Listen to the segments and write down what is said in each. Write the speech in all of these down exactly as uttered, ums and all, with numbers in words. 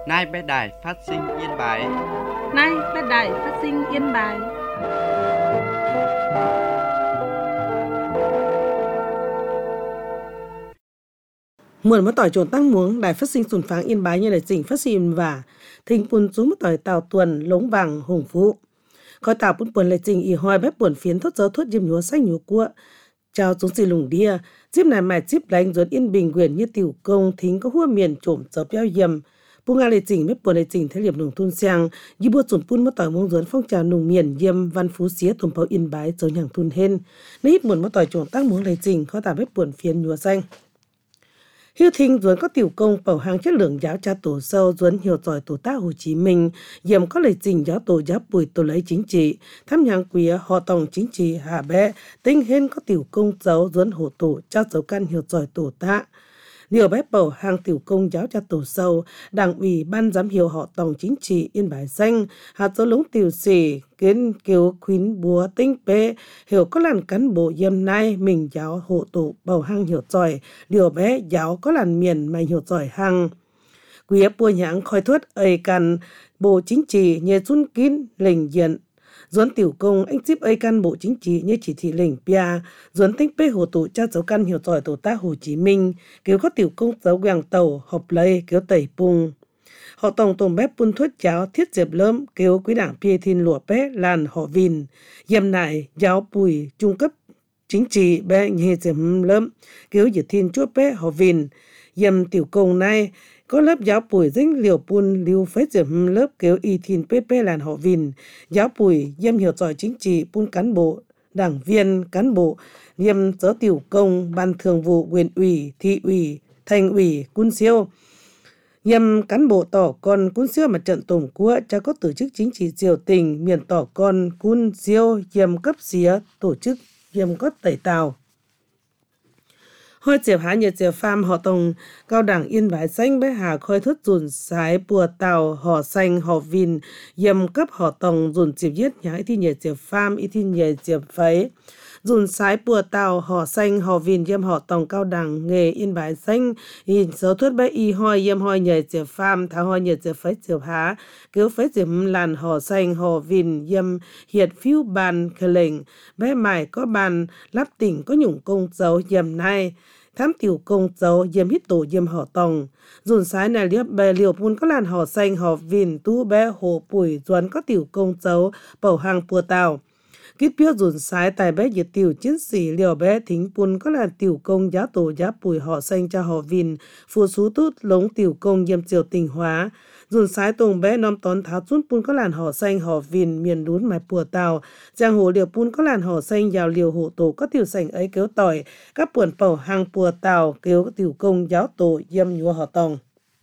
Nay bé đài phát sinh Yên Bái. Nay bé đài phát sinh Yên Bái. Mượn mất tỏi trộn tăng muống đài phát sinh sùn pháng Yên Bái như đài tỉnh phát sinh và thình pun chú mất tỏi tàu tuần lống vàng hùng phú. Khói tàu pun puần lại trình y hoi bếp buồn phiến thốt dấu thuốc diêm nhúa xanh nhúa cua. Chào chúng xì lùng đia, díp này mài díp đánh ruột Yên Bình quyền như tiểu công thính có hua miền trộm dấu béo yầm. Pu nga lệ trình bếp buồn lệ trình thế liệp nùng thun sang, như bua sùn pun mất tỏi mông ruột phong trào nùng miền yầm văn phú xía thùng pháo Yên Bái dấu nhàng thun hên. Nếu ít muộn mất tỏi trộn tăng muống lệ trình khói tàu bếp buồn phiến nhúa xanh. Hiếu thinh duốn có tiểu công bảo hàng chất lượng giáo cha tổ sâu duốn hiểu giỏi tổ tác Hồ Chí Minh, dầm có lời trình giáo tổ giáo bùi tổ lấy chính trị, thăm nhang quía họ tổng chính trị hà bé, tinh hên có tiểu công giáo duốn hộ tổ cho dấu căn hiểu giỏi tổ tác. Điều bé bảo hàng tiểu công giáo cha tổ sâu, đảng ủy ban giám hiệu họ tổng chính trị Yên Bái danh, hạt dấu lúng tiểu sĩ, kiến kiều khuyến búa tinh bế, hiểu có làn cán bộ yêm nay mình giáo hộ tổ bảo hàng hiểu giỏi, điều bé giáo có làn miền mà hiểu giỏi hàng. Quý bùa nhãng khói thuất ơi căn bộ chính trị nhờ xuân kín lệnh diện. Duốn tiểu công anh giúp ấy căn bộ chính trị như chỉ thị lệnh pia, duốn tinh bế hộ tổ cha dấu căn hiểu giỏi tổ tác Hồ Chí Minh, kiểu có tiểu công dấu quàng tàu, họp lấy, kiểu tẩy bùng. Họ tổng tổng bếp bún thuất cháo thiết diệp lớm kêu quý đảng pia thiên lụa bé làn họ vìn. Dầm nại giáo bùi trung cấp chính trị bé nhê diệp lớm kêu dự thiên chúa bé họ vìn. Dầm tiểu công này có lớp giáo bùi dính liều bùn liều phế diệp lớp kêu y thiên bé bé làn họ vìn. Giáo bùi dầm hiểu giỏi chính trị bùn cán bộ, đảng viên, cán bộ, dầm giáo tiểu công, ban thường vụ, huyện ủy, thị ủy, thành ủy, quân siêu. Nhằm cán bộ tỏ con cún siêu mặt trận tổng quốc cha có tổ chức chính trị diều tình miền tỏ con cún siêu yếm cấp xía tổ chức yếm có tẩy tàu. Hoi diệp há nhiệt diệp pham họ tổng cao đảng Yên Bái xanh bé hà khôi thất dùn sái bùa tàu họ xanh họ vìn yếm cấp họ tổng dùn diệp giết nhá ít thi nhiệt diệp pham ít thi nhiệt diệp phấy. Dùn sái bùa tàu họ xanh họ vìn yếm họ tổng cao đẳng nghề Yên Bái xanh in số thuất bé y hoi yếm hoi nhờ diệp pham tháo hoi nhờ diệp phấy diệp há cứu phấy diệp làn họ xanh họ vìn yếm hiệt phiếu bàn khờ lệnh bé mải có bàn lắp tỉnh có nhủng công dấu yếm này thám tiểu công dấu yếm hít tổ yếm họ tổng dùn sái này liếp bè liều pun có làn họ xanh họ vìn tu bé hồ bùi duẩn có tiểu công dấu bảo hàng bùa tàu. Kết biểu dùn sái tài bé nhiệt tiểu chiến sĩ liều bé thính pun có là tiểu công giá tổ giá bùi họ xanh cho họ vìn, phù sú tút lống tiểu công yêm triều tình hóa. Dùn sái tùng bé nóm tón tháo chút pun có làn họ xanh họ vìn miền đún mài bùa tàu. Giang hồ liều pun có làn họ xanh vào liều hộ tổ có tiểu sành ấy kéo tỏi. Các buồn bầu hàng bùa tàu kéo tiểu công giáo tổ yêm nhua họ tòng.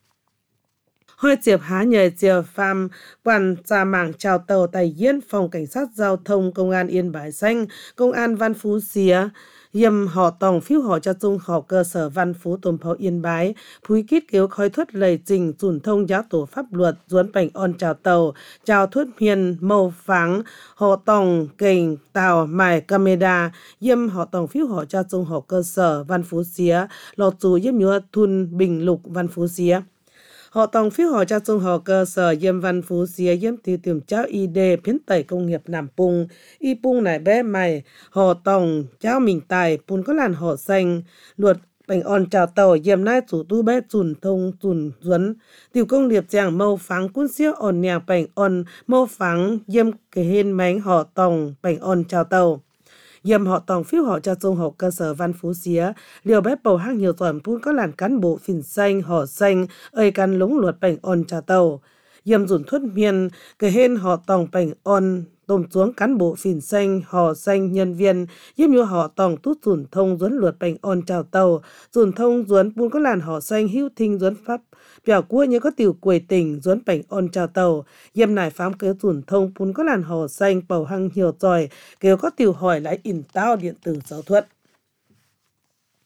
Hoi diệp há nhờ diệp pham quan gia mạng chào tàu tài yên phòng cảnh sát giao thông công an Yên Bái xanh công an Văn Phú xía yêm họ tổng phiếu họ cho chung họ cơ sở Văn Phú tôm pháo Yên Bái phúi kít kéo khói thuất lời trình dùn thông giáo tổ pháp luật duốn bảnh on chào tàu chào thuất hiền màu pháng họ tổng kênh tàu mài camera yêm họ tổng phiếu họ cho chung họ cơ sở Văn Phú xía lọt dù yêm nhúa thun bình lục Văn Phú xía. Họ tổng phiếu họ cho chung họ cơ sở yêm Văn Phú xía yêm tiêu tiềm cháu y đê phiến tẩy công nghiệp Nam Pung. Y Pung này bé mày, họ tổng cháu mình tài, pun có làn họ xanh, luật bánh on chào tàu yêm nai chủ tu bé chùn thông chùn duấn. Tiểu công liệp giảng mâu pháng cún siêu on nhàng bánh on mâu pháng yêm cái hên mánh họ tổng bánh on chào tàu. Yêm họ tổng phiếu họ cho chung họ cơ sở Văn Phú xía, liều bé bầu hang nhiều tuần pun có làn cán bộ phìn xanh, họ xanh, ơi căn lúng luật bánh on trà tàu. Yêm dùn thuất miền, cái hên họ tổng bánh on, tôm xuống cán bộ phìn xanh, họ xanh nhân viên, yêm như họ tổng tút dùn thông duấn luật bánh on trào tàu, dùn thông duấn pun có làn họ xanh hữu thinh duấn pháp, biểu cua như có tiểu quầy tỉnh duấn bánh on trào tàu, yêm nải phám kế dùn thông pun có làn họ xanh bầu hăng nhiều giỏi, kêu có tiểu hỏi lại in tao điện tử giáo thuật.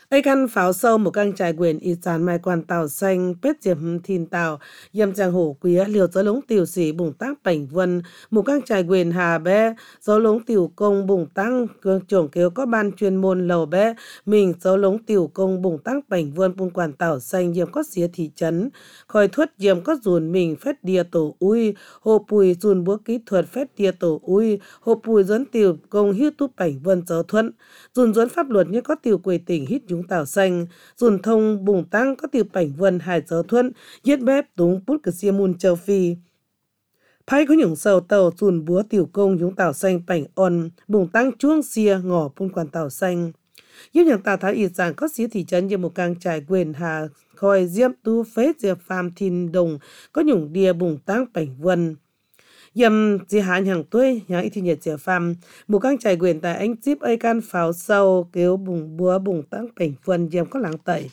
ấy căn pháo sâu một căn trải quyền y chán mai quan tàu xanh bết diệm thìn tàu yêm trang hổ quý liều gió lống tiểu sĩ bùng tác bảnh vân một căn trải quyền hà bé gió lống tiểu công bùng tăng cường trưởng kéo có ban chuyên môn lầu bé mình gió lống tiểu công bùng tác bảnh vân bùng quan tàu xanh yêm có xía thị trấn khỏi thuất yêm có dùn mình phết đia tổ ui hồ bùi dùn búa kỹ thuật phết đia tổ ui hồ bùi dẫn tiểu công hiết túp bảnh vân gió thuận dùn dẫn pháp luật như có tiểu quầy tỉnh hít chúng tàu xanh dùn thông bùng tăng có tiểu bảnh vân hải gió thuận giết bếp túng bút cửa xia môn châu phi phái có những sầu tàu dùn búa tiểu công chúng tàu xanh bảnh on bùng tăng chuông xia ngỏ bún quan tàu xanh giúp những tàu thái y giảng có xía thị trấn như một càng trải quyền hà khoi diệm tu phế diệp phàm thìn đồng có nhủng đia bùng tăng bảnh vân yếm di hán hàng tuổi nhà ít thì nhiệt diệp phàm một càng trải quyền tại anh chip ấy can pháo sâu kéo bùng búa bùng tăng bảnh vân yếm có láng tẩy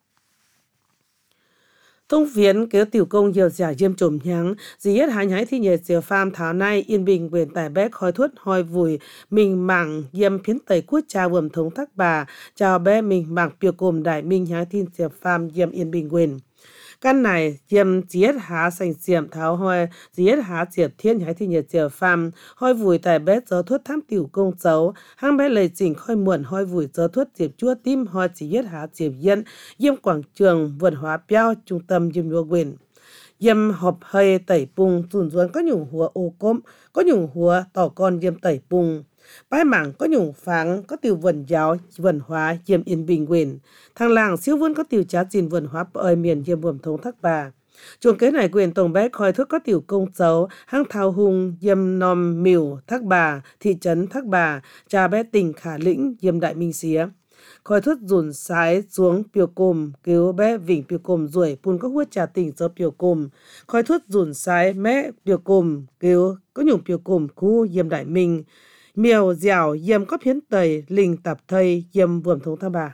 thông phiến kéo tiểu công nhiều giả diêm trùm nháng dì hết hái nhái thì nhiệt diệp phàm tháo nay yên bình quyền tại bé khói thuất hoi vùi mình mảng yếm phiến tẩy quốc cha vườm thống thác bà chào bé mình mảng biểu cồm đại minh nhái thiên diệp phàm yếm yên bình quyền căn này yếm giết há sành xiểm tháo hoi giết há diệp thiên nhái thì nhiệt diệp phàm hoi vùi tại bé gió thuất tham tiểu công xấu hang bé lầy chỉnh khoi muộn hoi vùi gió thuất diệp chua tim hoi chỉ giết há diệp yên yếm quảng trường vườn hóa piao trung tâm yếm nhua quyền yếm họp hơi tẩy bùng dùn ruốn có nhủng hùa ô cốm có nhủng hùa tỏ con yếm tẩy bùng bãi mảng có nhủng pháng có tiểu vườn giáo vườn hóa yếm yên bình quyền thằng làng siêu vươn có tiểu trá gìn vườn hóa ơi miền yếm buồm thống thác bà chuồng kế này quyền tổng bé khói thuốc có tiểu công xấu hang thao hung yếm nom miểu thác bà thị trấn thác bà cha bé tỉnh khả lĩnh yếm đại minh xía khói thuốc dùn sái xuống piều cồm cứu bé vỉnh piều cồm ruồi pun có huốt trà tỉnh do piều cồm khói thuốc dùn sái mẹ piều cồm cứu có nhủng piều cồm khu yếm đại minh miều dẻo yếm có phiến tẩy linh tập thây yếm buồm thống thác bà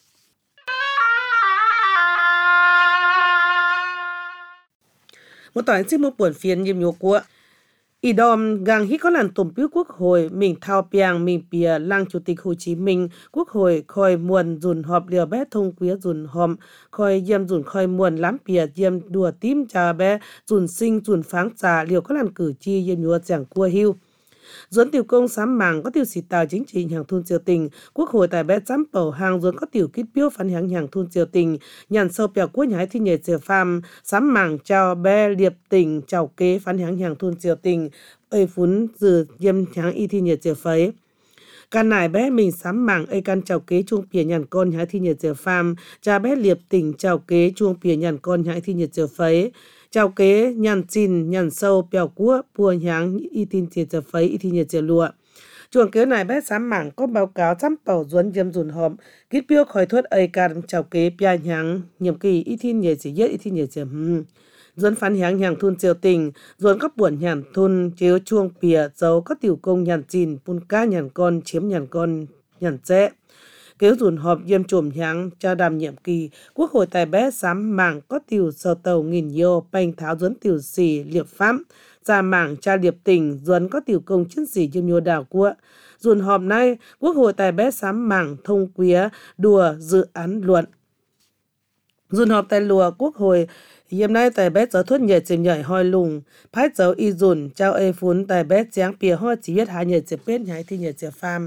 một tỏi xin một buồn phiền yếm nhô của ý đòm gang hít có làn tùm biểu quốc hội mình thao piang mình bìa làng chủ tịch Hồ Chí Minh quốc hội khoi muôn dùn họp liều bé thông quía dùn hòm khoi yếm dùn khoi muôn lắm bìa yếm đùa tím trà bé dùn sinh dùn pháng trà liều có làn cử chi yếm nhua chẳng cua hưu Duẫn tiểu công sám màng có tiểu sĩ tào chính trị hàng thôn triều tình, quốc hội tại bé chấm bầu hàng duẫn có tiểu kít biếu phản hàng hàng thôn triều tình, nhàn sâu bèo quốc nhái thi nhảy triều phàm, sám màng chào bé liệp tình chào kế phản hàng hàng thôn triều tình, ơi phún dự yếm hàng y thi nhảy triều phấy. Can nải bé mình sám màng ơi can chào kế chuông pìa nhàn con nhái thi nhảy triều phàm, cha bé liệp tình chào kế chuông pìa nhàn con nhái thi nhảy triều phấy. Chào kế nhàn chín nhàn sâu bèo cua bùa nháng y tin tiền giờ phấy y tin giờ lụa chuồng kế này bé sám mảng có báo cáo chăm bảo duẫn yếm dùn hòm kít biêu khỏi thuất ấy can chào kế bia nháng nhiệm kỳ y tin nhờ chỉ yết y tin nhờ giờ hm duẫn phán nháng nhàng thôn triều tình duẫn có buồn nhàn thôn chiếu chuông bìa dấu có tiểu công nhàn chín pun cá nhàn con chiếm nhàn con nhàn dễ kéo dùn họp yếm trùm nháng cho đàm nhiệm kỳ quốc hội tại bé sám mảng có tiểu sơ tàu nghìn yêu bành tháo duẫn tiểu sĩ liệp pháp ra mảng cha liệp tình duẫn có tiểu công chiến sĩ yếm nhô đảo của dùn họp nay quốc hội tại bé sám mảng thông quía đùa dự án luận dùn họp tại lùa quốc hội yếm nay tại bé giáo thuất nhảy chìm nhảy hoi lùng phái giáo y dùn trao ê phún tại bé giáng bìa hoi chỉ biết hai nhảy chìm bết nhảy thi nhảy chìm pham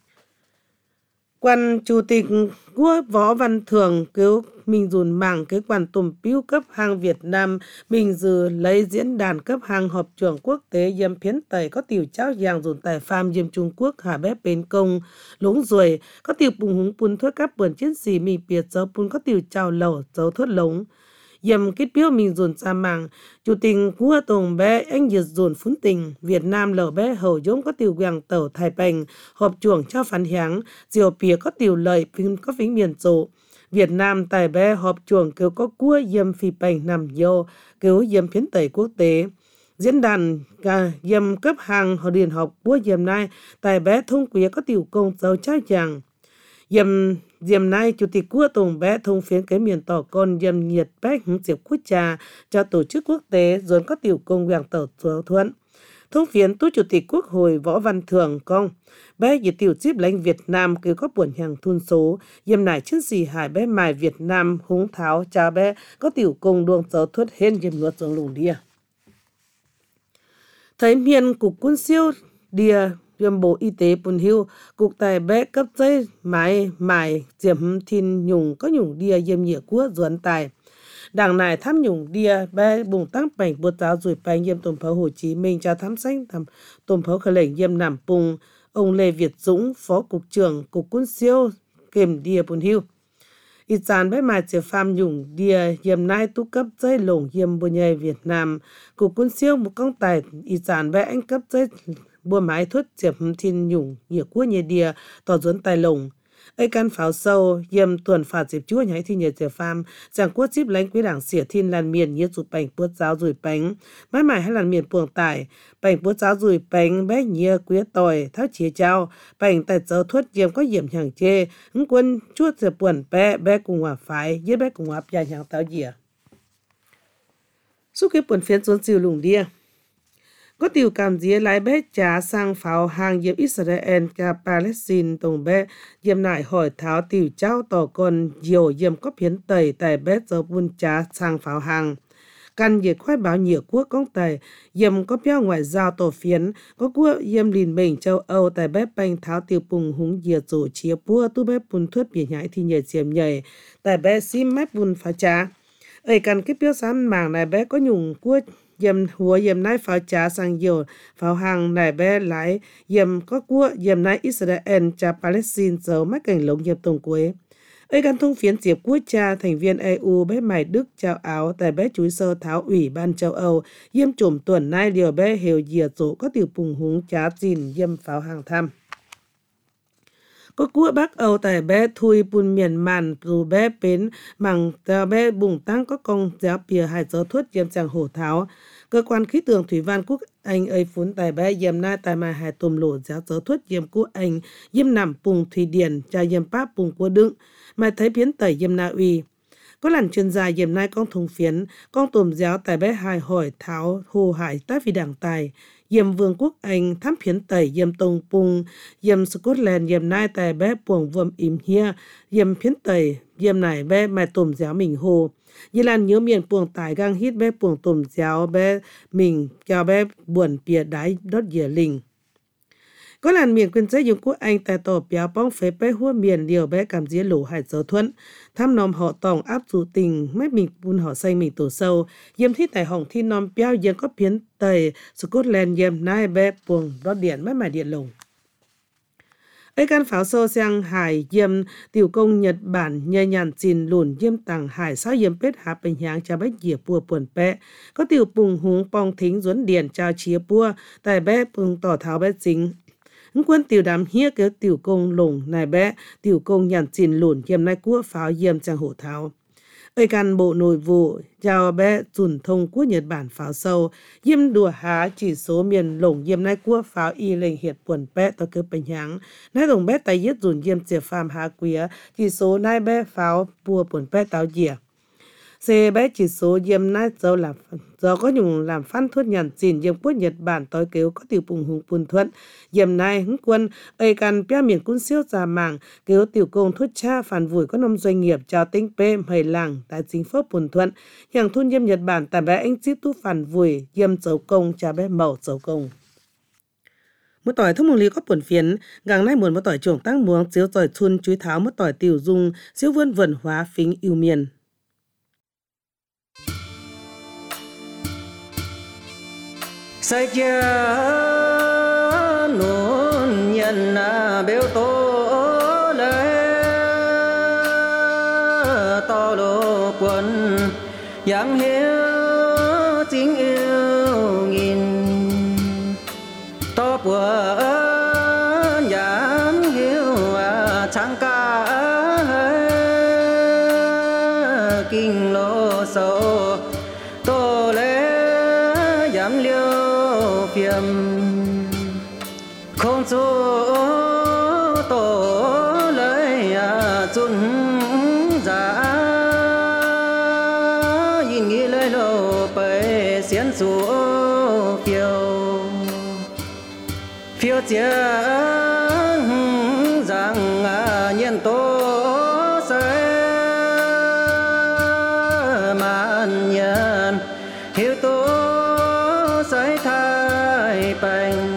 quan chủ tịch quốc Võ Văn Thường cứu mình dùn mảng cái quan tùm piu cấp hàng Việt Nam mình dừ lấy diễn đàn cấp hàng họp trưởng quốc tế yếm phiến tẩy có tiểu trao giang dùn tài pham yếm Trung Quốc hà bếp bên công lúng ruồi có tiểu bùng húng pun thuất các bươn chiến sĩ mình biệt dấu pun có tiểu trao lẩu dấu thuất lống yếm kết biếu mình dùn xa mảng chủ tình của tổng bé anh nhiệt dùn phún tình Việt Nam lẩu bé hầu giống có tiểu quàng tàu Thái Bình họp chuồng cho phán háng diều pìa có tiểu lợi phim có phính miền rộ Việt Nam tại bé họp chuồng kêu có cua yếm phi bành nằm vô kêu yếm phiến tẩy quốc tế diễn đàn yếm cấp hàng họ điền học của yếm nay tại bé thông quý có tiểu công dấu trao chàng yếm Diệm nay, Chủ tịch của Tổng bé thông phiến cái miền tỏ con yếm nhiệt bách hứng diệp quốc trà cho tổ chức quốc tế dồn có tiểu công vàng tàu thuận. Thông phiến tu Chủ tịch Quốc hội Võ Văn Thưởng công bé dự tiểu tiếp lãnh Việt Nam cứ có buồn hàng thun số yếm nải chân sĩ hải bé mài Việt Nam húng tháo cha bé có tiểu công đuông tớ thuất hên yếm luật trong lùng đia. Thấy miền cục quân siêu đia yếm Bộ Y tế Pun Hiu cục tài bé cấp giấy mái mài diệm thiên nhung có nhung đia yếm nhựa của duẩn tài. Đảng này tham nhung đia bé bùng tăng bảnh bột giáo rủi bánh yếm tổng pháo Hồ Chí Minh cho thám xanh thăm tổng pháo khởi lệnh yếm nằm bùng ông Lê Việt Dũng, Phó Cục trưởng Cục Quân siêu kèm đia Pun Hiu. Ít dàn bé mài chế pham nhung đia yếm nai tu cấp giấy lồng yếm bùa nhầy Việt Nam. Cục Quân siêu một công tài ít dàn bé anh cấp giấy bùa mái thuất diệp thiên nhung nhựa của nhầy đia tỏ dẫn tài lồng. Ấy căn pháo sâu yếm tuần phạt dịp chúa nhảy thi nhờ chế pham chẳng quốc chip lánh quý đảng xỉa thiên làn miền như rụt bánh bút giáo rùi bánh mãi mãi hay làn miền buồng tải bánh bút giáo rùi bánh bé nhia quý tòi tháo chia trao bánh tài dấu thuất yếm có yểm hàng chê ứng quân chuốt dịp buồn bé bé cùng hòa phái yết bé cùng hòa bia hàng táo dìa suốt cái buồn phiến xuống siêu lùng đia. Có tiểu cảm dĩa lái bé trả sang pháo hàng yếm Israel và Palestine tổng bé yếm nại hỏi tháo tiểu trao tỏ còn nhiều yếm có phiến tẩy tại bé dấu buôn trả sang pháo hàng. Căn dễ khoái báo nhiều quốc công tài yếm có béo ngoại giao tổ phiến có quốc yếm lìn bình châu Âu tại bé bánh tháo tiểu bùng húng dìa rổ chia bua tu bé bùn thuyết biển nhảy thì nhảy chiếm nhảy tại bé xím mép bùn phá trả. Ấy căn cái béo sáng màng này bé có nhung quốc yếm hùa yếm nai pháo trả sang nhiều pháo hàng này bé lái yếm có cua yếm nai Israel cha Palestine dấu mắc cảnh lồng yếm tổng quế. Ấy căn thông phiến diệp quốc cha thành viên e u bé mải Đức trao áo tại bé chúi sơ tháo ủy ban châu Âu yếm trùm tuần nay điều bé hiểu dìa rổ có tiểu bùng húng trá dìn yếm pháo hàng thăm. Có cua Bắc Âu tại bé thui bùn miền màn dù bé bến mằng tao bé bùng tăng có công giáo bìa hải dấu thuất yếm chàng hổ tháo. Cơ quan khí tượng thủy văn quốc Anh ấy phún tại bé yếm na tại mai hải tùm lộ giáo dấu thuất yếm quốc Anh yếm nằm bùng thủy điển cha yếm pháp bùng của đựng mà thấy biến tẩy yếm na uy. Có lần chuyên gia yếm nai con thùng phiến con tùm giáo tại bé hải hỏi tháo hồ hải tác vì đảng tài. Yếm vương quốc Anh thám phiến tẩy yếm tông bùng yếm Scotland yếm nai tại bé buồng vườm im hia yếm phiến tẩy yếm này bé mai tùm giáo mình hồ. Như là nhớ miền buồng tải gang hít bé buồng tùm giáo bé mình cho bé buồn bìa đáy đốt dìa lình. Có làn miền quyền giấy dùng quốc Anh tại tổ béo bóng phế bé hua miền liều bé cảm dĩa lũ hải dấu thuẫn. Thăm nòm họ tổng áp dù tình mách mình bùn họ xanh mình tổ sâu. Yếm thi tại hồng thi nòm béo yếm có biến tầy Scotland yếm nai bé buồng đốt điện mách mải điện lồng. Ấy căn pháo sâu sang hải yếm tiểu công Nhật Bản nhờ nhàn xin lùn yếm tàng hải sao yếm bết hạ bình háng cha bách dìa bùa buồn bé. Có tiểu bùng húng bong thính duấn điện trao chia bùa tại bé bùng tỏ tháo bé chính. Ứng quân tiểu đám hia kéo tiểu công lùng này bé tiểu công nhàn xin lùn yếm nai cua pháo yếm chàng hổ tháo. Ấy căn bộ nội vụ chào bé dùn thông của Nhật Bản pháo sâu yếm đùa há chỉ số miền lồng yếm nai cua pháo y lệnh hiệt buồn bé tao cứ bình háng nai đồng bé tay yết dùn yếm chìa phàm há quía chỉ số nai bé pháo bùa buồn bé tao dìa. Xe bé chỉ số yếm nai dâu làm do có nhung làm phan thuất nhàn xin yếm quốc Nhật Bản tối kéo có tiểu bùng hùng bùn thuận yếm nai hứng quân ấy căn bia miền quân siêu già mảng kéo tiểu công thuất cha phản vùi có nông doanh nghiệp chào tinh pê mầy làng tại chính phố bùn thuận hàng thun yếm Nhật Bản tại bé anh chip tu phản vùi yếm dấu công cha bé màu dấu công. Một tỏi thông mong lý có buồn phiến gang nay muốn một tỏi trồng tăng muống chiếu tỏi chun chuối tháo một tỏi tiểu dung siêu vươn vườn hóa phính yêu miền. Sai chia nôn nhận na béo tố lệ to lô quân yang hiếu chính yêu nghìn to bùa yang hiếu chẳng cả kinh lô sâu tô lệ giảm liêu phiền không số tổ lấy chun giá nhìn nghĩ lấy lô bể xiên số phiêu chia rằng nhân tố sẽ mãn nhân hiếu tố sẽ thay bành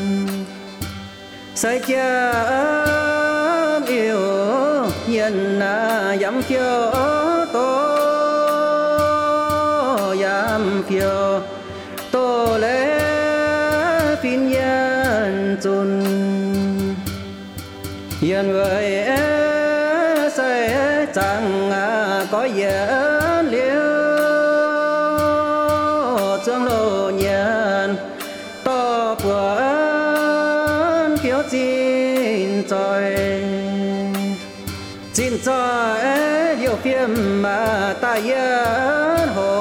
sẽ chia yêu nhân dám phiêu tố dám phiêu tô lễ phiên nhân chun yên người sẽ chẳng có yên liêu trong lộ nhân to buồn phiếu chín trời chín trời yêu phim mà ta yên hộ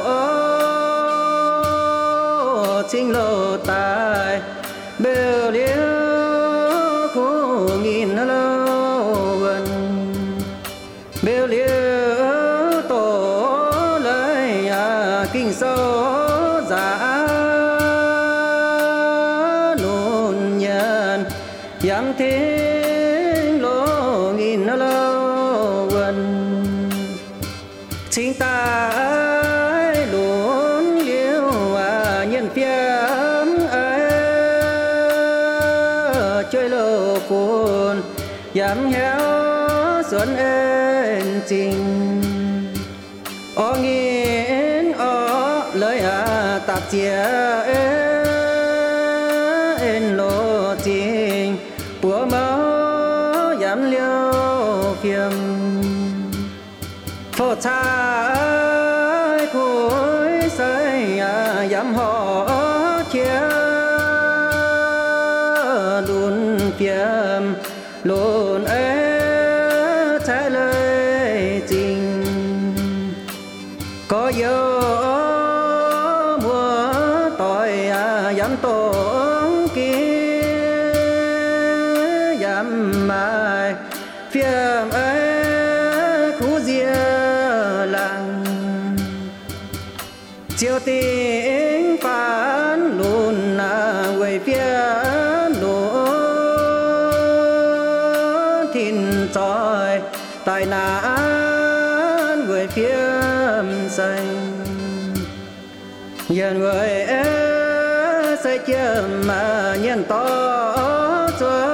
chính lộ tài bêu liêu khu nghìn lâu gần bêu liêu tổ lời kinh sâu giả nôn nhân yang thiên lô nghìn lâu gần chính ta luôn liêu nhân phiếm ấy chơi lô cuốn dám héo xuân ên trình o nghiến o lời à tạp chia ên lô trình búa máu dám liêu phiếm phô trai cuối say dám họ chia luôn phiếm luôn ấy trái lời trình có yêu mùa tội dám tổn kia dám mai phiếm ấy khu ria làng chiều tiếng phán luôn quay phiếm luôn thìn tròi tài nạn người phiếm xanh nhân người sẽ chiếm mà nhân to chúa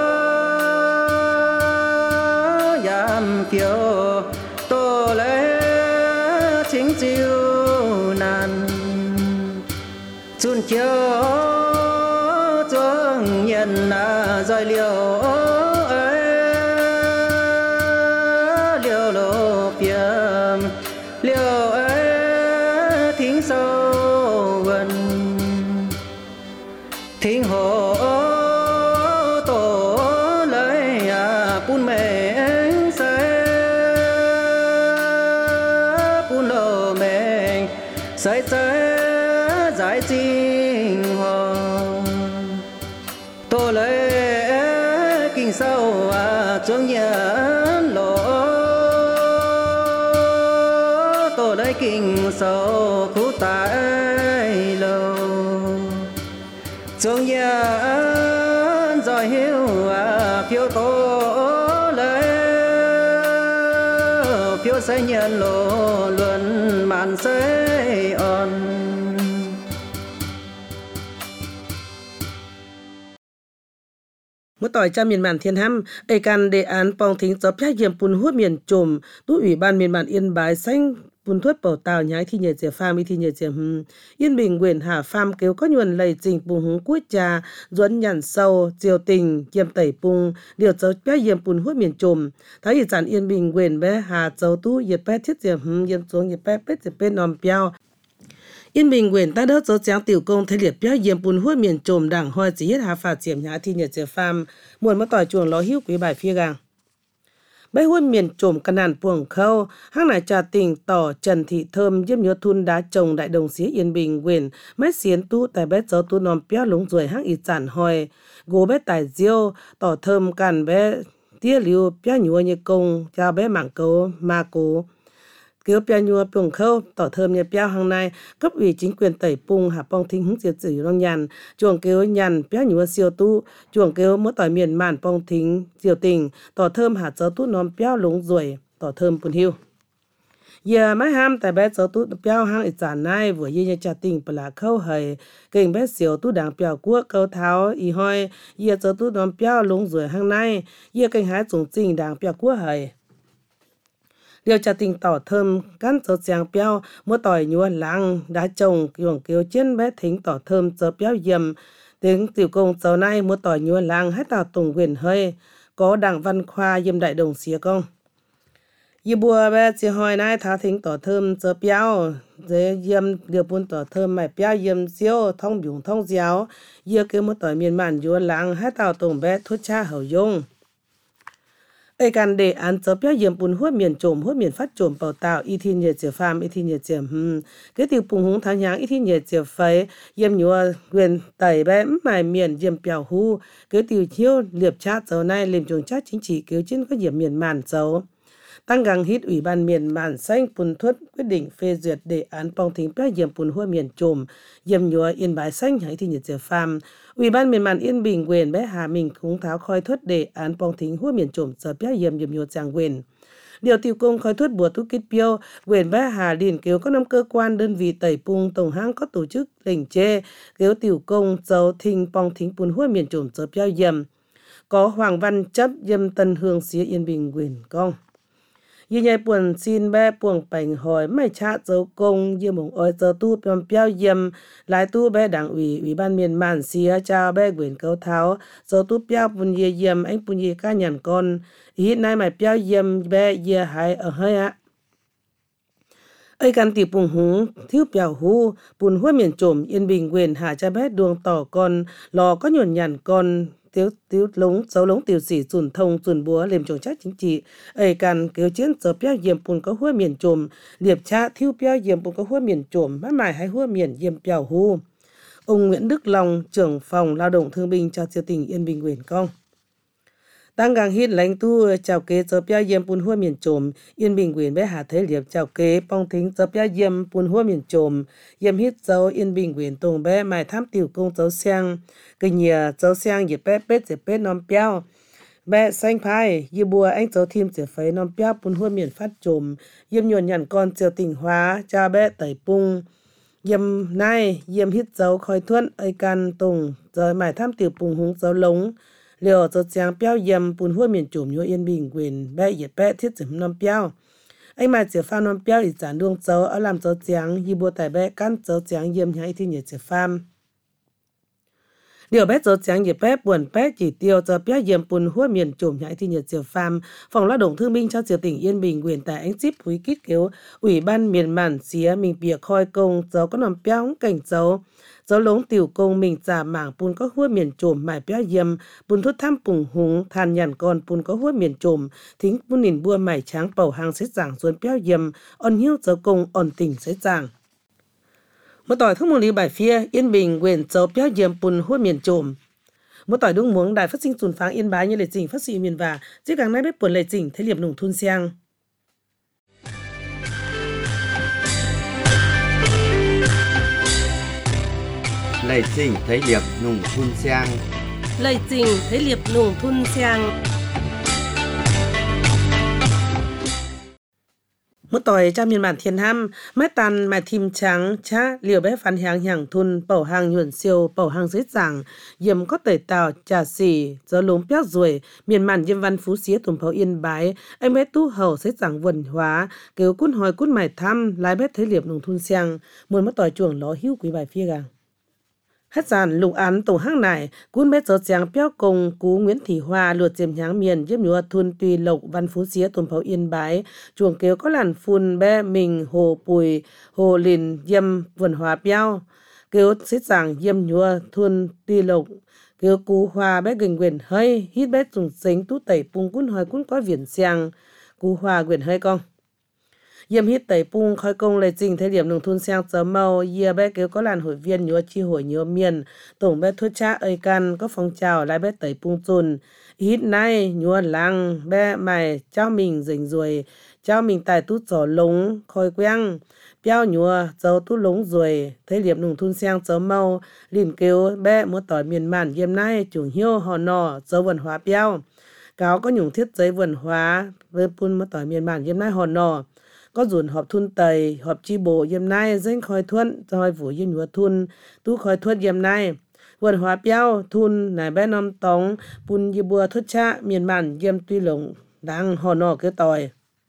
dám phiêu tô lễ chính chiêu nan chun chiêu chuông nhân rơi liều liều lộ phiếm liều ấy thính sâu gần thính hồ tổ lấy bún mèn sẽ bún lô mèn sẽ sẽ giải chính hồn tô lấy kinh sâu chuông nhân lộ tô lấy kinh sâu khu tại lâu chuông nhân rồi hiếu phiêu tô lấy phiêu sẽ nhân lộ luận màn sẽ on เมื่อต่อยจำเมียนมันเทียนห้ำไอการเดอันปองทิ้งจอบแพร่เยี่ยมปุนหัวเมียนจมตู้ủy banเมียนมันเอียนบายเส้งปุนทวดเป่าตาวย้ายที่เหยียเจียฟาร์มที่เหยียเจียหึมยินบิงเวนหาฟาร์มเกลก็ยวนไหลจริงปุงหงกุ้ยจาจวนหยันเศร้าเจียวติงเยี่ยมไต่ปุงเดี๋ยวเจ้าแพร่เยี่ยมปุนหัวเมียนจมถ้าอีจานเอียนบิงเวนแบหาเจ้าตู้เหยียแพร่เทียเจียหึมเยี่ยมจงเหยียแพร่เป็ดจะเป็นนอมเปียวYên Bình quyền ta đỡ cho giảng tiểu công thể liệt biểu nhiệm bùn huốt miền trồm đảng hoa chỉ hết hạ phạt chiếm nhã thi nhật chế phàm muộn mất tỏi chuồng ló hiếu quý bài phía gang bấy huốt miền trồm căn nàn puồng khâu hang nải trà tình tỏ Trần Thị Thơm diêm nhớ thun đá trồng đại đồng xía Yên Bình quyền mét xiến tu tại bé cháu tu nòm béo lúng ruồi hang ít chản hoi gố bé tài diêu tỏ thơm càn bé tia liu béo nhúa như công chào bé mảng câu ma cố kêu bia nhua bùng khâu tỏ thơm nhà bia hàng này cấp ủy chính quyền tẩy pung hạ bong thính hứng diệt tử long nhàn chuồng kêu nhàn bia nhua siêu tu chuồng kêu mỗi tỏi miền màn bong thính diệu tình tỏ thơm hạ chớ tu nóm bia lúng ruồi tỏ thơm bùn hiu giờ mấy ham tại bé chớ tu bia hàng ít giản này vừa như nhà trà tình bả khâu hầy kênh bé siêu tu đảng bia cua câu tháo y hoi giờ chớ tu nóm bia lúng ruồi hàng này giờ kênh hái trùng trình đảng bia cua hầy điều trà tình tỏ thơm cắn chớ giang béo mua tỏi nhua lăng đã trồng chuồng kêu trên bé thính tỏ thơm chớ béo yếm tiếng tiểu công chớ này mua tỏi nhua lăng hết tàu tùng quyền hơi có đảng văn khoa yếm đại đồng xía công y bùa bé chỉ hỏi này tháo thính tỏ thơm chớ béo dễ yếm điều buôn tỏ thơm mày béo yếm siêu thông biểu thông giáo yếm kêu mua tỏi miền màn nhua lăng hết tàu tùng bé thuốc cha hậu dung ai can đề án chớ béo yếm bùn huốt miền trộm huốt miền phát trộm bảo tạo y thiên nhiệt chế phàm y thiên nhiệt chế hm cái tiểu bùng húng tháng nhang y thiên nhiệt chế phấy yếm nhua quyền tẩy bé mài miền yếm bèo hu cái tiểu chiêu liệp chat dấu này liềm trường chat chính trị cứu chiến có yếm miền màn dấu tăng gắng hít ủy ban miền màn xanh bùn thuất quyết định phê duyệt đề án bong thính béo yếm bùn huốt miền trộm yếm nhua yên bái xanh hay thiên nhiệt chế phàm ủy ban miền màn Yên Bình quyền bé Hà Minh cũng tháo khói thuất đề án bong thính huốt miền trộm giờ béo yếm yếm nhua giang quyền điều tiểu công khói thuất bùa tu kít piêu quyền bé Hà liền kêu có năm cơ quan đơn vị tẩy pung tổng hãng có tổ chức lệnh chê kêu tiểu công dấu thinh bong thính bùn huốt miền trộm giờ béo yếm có Hoàng Văn chấp yếm Tân Hương xía Yên Bình quyền công như nhai buồn xin bé buồn bành hỏi mày cha dấu công như mong ơi giờ tu bèm béo yếm lại tu bé đảng ủy ủy ban miền màn xía cha bé quyền câu tháo giờ tu béo bùn ye yếm anh bùn ye cá nhàn con ý nay mày béo yếm bé ye hại ở hơi ạ ấy can tỷ bùng húng thiếu béo hu bùn huốt miền trộm Yên Bình quyền hạ cha bé đường tỏ con lò có nhuần nhàn con tiếu tiếu lống dấu lống tiểu sĩ dùn thông dùn búa liềm trồng trách chính trị ấy can kêu chiến giờ béo yếm bùn có huốt miền trộm liệp cha thiếu béo yếm bùn có huốt miền trộm mãi mãi hay huốt miền yếm béo hu ông Nguyễn Đức Long trưởng phòng lao động thương binh cho triều tỉnh Yên Bình quyền công tăng gang hít lãnh tu chào kế giờ béo yếm bùn huốt miền trộm Yên Bình quyền bé Hà Thế Liệp chào kế bong thính giờ béo yếm bùn huốt miền trộm yếm hít dấu Yên Bình quyền tùng bé mài tham tiểu công dấu sang cái nhờ dấu sang dễ bé bé dễ bé nóm béo bé xanh phai như bùa anh dấu thêm dễ phấy nóm béo bùn huốt miền phát trộm yếm nhuần nhằn con triều tỉnh hóa cha bé tẩy pung yếm nay yếm hít dấu khói thuận ấy can tùng rồi mài tham tiểu bùng húng dấu lống liệu giờ giang béo yếm bùn huốt miền trộm nhua Yên Bình quyền bé dễ bé thiết dễ nóm béo anh mà chỉ pha nóm béo ít giản đường dấu ở làm dấu giang như bùa tải bé can dấu giang yếm nhảy thì nhiệt chỉ pham điều bé dấu giang nhiệt bé buồn bé chỉ tiêu giờ béo yếm bùn huốt miền trộm nhảy thì nhiệt chỉ pham phòng lao động thương binh cho triều tỉnh Yên Bình quyền tại anh ship húi kít kêu ủy ban miền màn xía mình bịa khoi công dấu có nóm béo cảnh dấu dấu lống tiểu công mình giả mảng bùn có huốt miền trộm mải béo yếm bùn thuốc tham bùng húng than nhàn con bùn có huốt miền trộm thính bùn nìn bua mải tráng bầu hàng xế giảng xuân béo yếm on hiếu dấu công on tỉnh xế giảng một tỏi thông môn lý bài phía Yên Bình quyền dấu béo yếm bùn huốt miền trộm một tỏi đúng muống đài phát sinh dùn pháng Yên Bái như lệ trình phát sĩ miền và chiếc càng nay bếp buồn lệ trình thế liệp nùng thun xiang lệ trình thấy liệp nùng thun xiang lời trình thế liệp nùng thun xiang một tỏi cha miền bản thiên ham mái tàn mài thìm trắng cha liều bé phán hàng hàng thun bầu hàng nhuận siêu bầu hàng dễ dàng yếm có tẩy tàu trà xỉ gió lúng béo ruồi miền màn yếm văn phú xía tùm pháo Yên Bái anh bé tu hầu dễ dàng vần hóa kêu cún hỏi cún mài thăm lái bé thế liệp nùng thun xiang muốn mất tỏi chuồng ló hữu quý bài phía gang hết giàn lục án tổ hang này cún bé gió giang béo công cú Nguyễn Thị Hoa luộc diêm nháng miền giúp nhúa thun tùy lộc văn phú xía tùm pháo Yên Bái chuồng kêu có làn phun bé mình hồ bùi hồ lìn yếm vườn hóa béo kêu xích giảng yếm nhúa thun tùy lộc kêu cú hoa bé gừng quyền hơi hít bé dùng xính tú tẩy pung cún hỏi cún có viền xiang cú hoa quyền hơi con yếm hít tẩy pung khói công lệ trình thời điểm nông thôn sang sớm màu yê bé kêu có làn hội viên nhúa chi hội nhúa miền tổng bé thuốc cha ơi can có phong trào lại bé tẩy pung chun hít nay nhúa lăng bé mày trao mình rình ruồi cháu mình tại tú trò lúng khôi quang béo nhùa cháu tú lúng rồi thấy liệp nùng thun sang cháu mau liền kêu bé mua tỏi miền màn yếm nay chủ hiếu họ nọ cháu văn hóa béo cáo có nhung thiết giấy văn hóa với pun mua tỏi miền màn yếm nay họ nọ có dùn họp thun tây họp chi bộ yếm nay danh khôi thuận rồi vũ yếm nhùa thun tú khôi thuận yếm nay văn hóa béo thun này bé nom tống pun y bùa thuất cha miền màn yếm tuy lồng đang họ nọ cái tỏi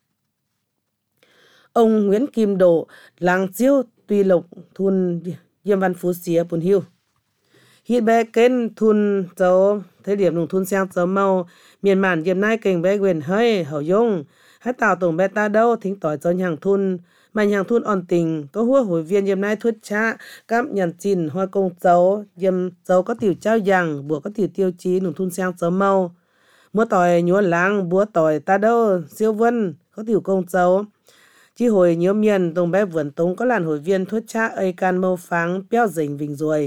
ông Nguyễn Kim Độ làng chiêu tuy lộc thun yếm văn phú xía pun hiu hít bé kênh thun cháu thế điểm nông thun sang cháu mau miền màn yếm nay kênh bé quyền hơi hậu dung hát tạo tổng bé ta đâu thính tỏi cho hàng thun mà hàng thun ổn tình có hua hội viên yếm nay thuất cha cáp nhận chín hoa công cháu yếm cháu có tiểu trao giang bùa có tiểu tiêu chí nông thun sang cháu mau mua tỏi nhúa láng búa tỏi ta đâu siêu vân có tiểu công cháu chi hồi nhớ miền tổng bé vườn tống có làn hội viên thuất cha ấy can mâu pháng béo dình vinh rồi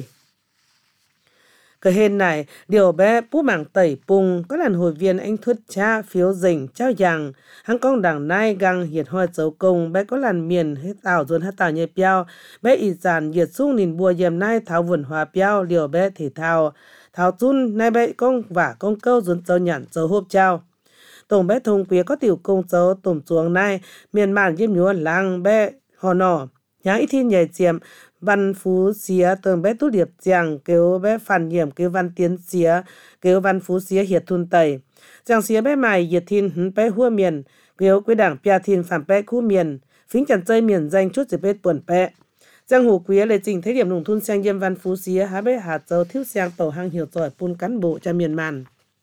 cái hên này điều bé bú mảng tẩy pung có làn hội viên anh thuất cha phiếu dình trao giang hắn con đảng nai găng hiệt hoa dấu công bé có làn miền hết tảo dồn hát tảo nhẹ béo bé y giản hiệt sung nìn bùa yếm nai tháo vườn hoa béo điều bé thể thao tháo chun nai bé công và công câu dồn châu nhản châu hộp trao tổng bé thông quý có tiểu công châu tổng chuồng nai miền màn yếm nhúa làng bé họ nọ nhá ít thiên nhảy chiếm văn phú xía tường bé tốt điệp chàng kêu bé phản nhiệm kêu văn tiến xía kêu văn phú xía hiệt thun tẩy chàng xía bé mài hiệt thiên bé hua miền kêu quý đảng pia thiên phản bé khu miền phính chẳng chơi miền danh chút chỉ bé tuần bé giang hồ quý lệ trình thấy điểm nông thun sang yếm văn phú xía há bé hạt châu thiếu sang tổ hang hiểu giỏi pun cán bộ cho miền màn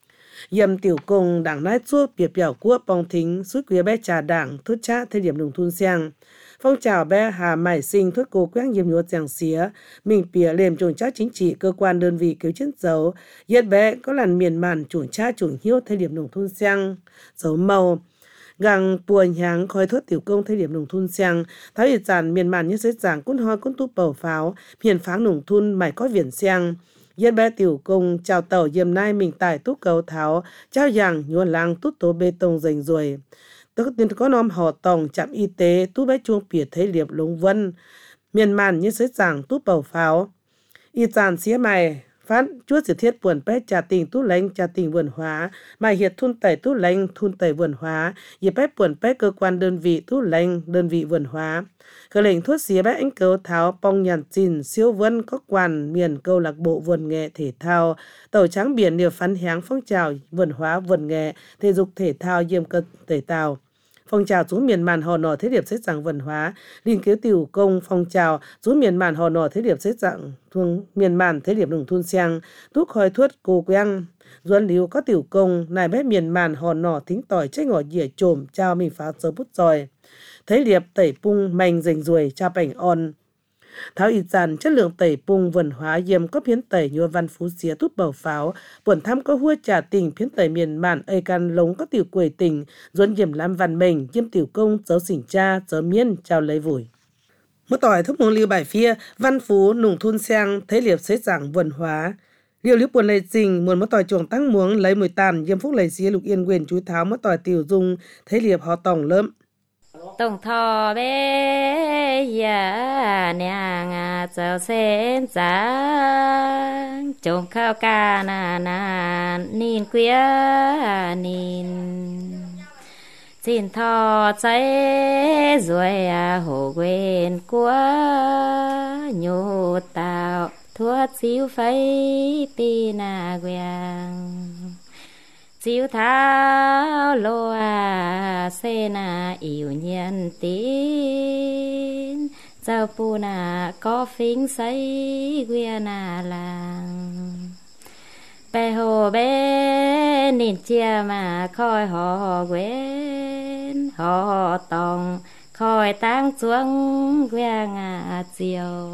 yếm tiểu công đảng nái chua biệt biểu của bong thính suốt quý bé trà đảng thuất cha thấy điểm nông thun sang phong trào bé hà mải sinh thuất cô quét yếm nhúa chàng xía mình bìa lềm chuồng trác chính trị cơ quan đơn vị cứu chiến dấu yết bé có làn miền màn chuồng cha chuồng hiếu thời điểm nông thôn sang dấu màu găng bùa nháng khói thuất tiểu công thời điểm nông thôn sang thái y giản miền màn như giấy giảng cún hoa cún tu bầu pháo miền pháng nông thôn mải có viển sang yết bé tiểu công chào tàu yếm nay mình tải túc cầu tháo trao giảng nhúa làng tút tố bê tông rành ruồi tất nhiên có nom họ tòng trạm y tế tú bé chuông biệt thấy liệp lũng vân miền màn như sấy giảng tú bầu pháo y giản xía mày phát chúa chỉ thiết buồn bé trà tình tú lành trà tình vườn hóa mày hiệt thun tẩy tú lành thun tẩy vườn hóa y bé buồn bé cơ quan đơn vị tú lành đơn vị vườn hóa cơ lệnh thuốc xía bé anh cấu tháo bong nhàn chín siêu vân có quan miền câu lạc bộ vườn nghệ thể thao tàu trắng biển điều phán háng phong trào vườn hóa vườn nghệ thể dục thể thao yếm cơ thể tàu phong trào xuống miền màn họ nọ thế điệp xếp dạng vườn hóa liên cứu tiểu công phong trào xuống miền màn họ nọ thế điệp xếp dạng thuông miền màn thế điệp đồng thun sang túc khói thuất cô quang duân liu có tiểu công này bé miền màn họ nọ thính tỏi trách ngỏ dỉa trồm trao mình phá sơ bút giỏi thấy điệp tẩy pung mành rành ruồi cha bảnh on tháo y giản chất lượng tẩy pung vườn hóa yếm có phiến tẩy nhua văn phú xía tút bầu pháo buồn thăm có hua trà tình phiến tẩy miền màn ây can lống có tiểu quầy tình duân yếm lam văn mình yếm tiểu công dấu xỉn cha dấu miên trao lấy vùi một tỏi thúc mong liêu bài phia văn phú nùng thun sang thấy liệp xế giảng vườn hóa liêu liễu buồn lầy trình muốn một tỏi chuồng tăng muống lấy mùi tàn yếm phúc lầy xía lục yên quyền chúi tháo một tỏi tiểu dung thấy liệp họ tòng lơm tổng thọ bé ya nàng cháu sen giang trồng khao ca na na nín quía nín xin thọ cháy rồi hồ quên quá nhô tạo thuốc xíu phấy pi na quang chiếu tháo lô à xe na yêu nhân tín giao pu na có phính say quê na làng bé hồ bé nín chia mà khôi họ quên họ tòng khôi tăng xuống quê ngà chiều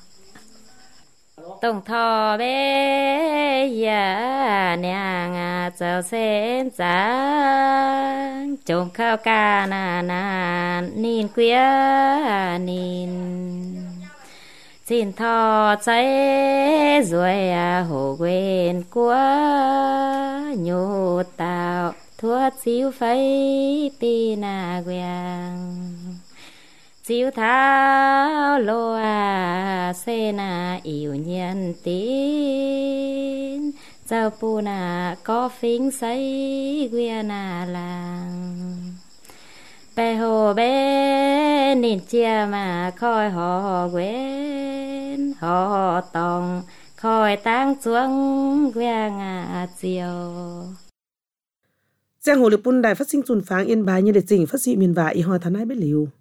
tổng thọ bé ya nàng cháu sen giang trồng khao ca na na nín quía nín xin thọ cháy rồi hồ quên quá nhô tạo thua chiếu phấy pi na quang chiếu tháo lô à xe na yêu nhân tín giờ pu na có phính say quê na làng bè hồ bé nín chia mà khôi họ quên họ tòng khôi tăng xuống quê ngà chiều Giang hồ lực bún đài phát sinh dùn pháng yên bài như để chỉnh phát sĩ miền vả y hoa thán ai biết liu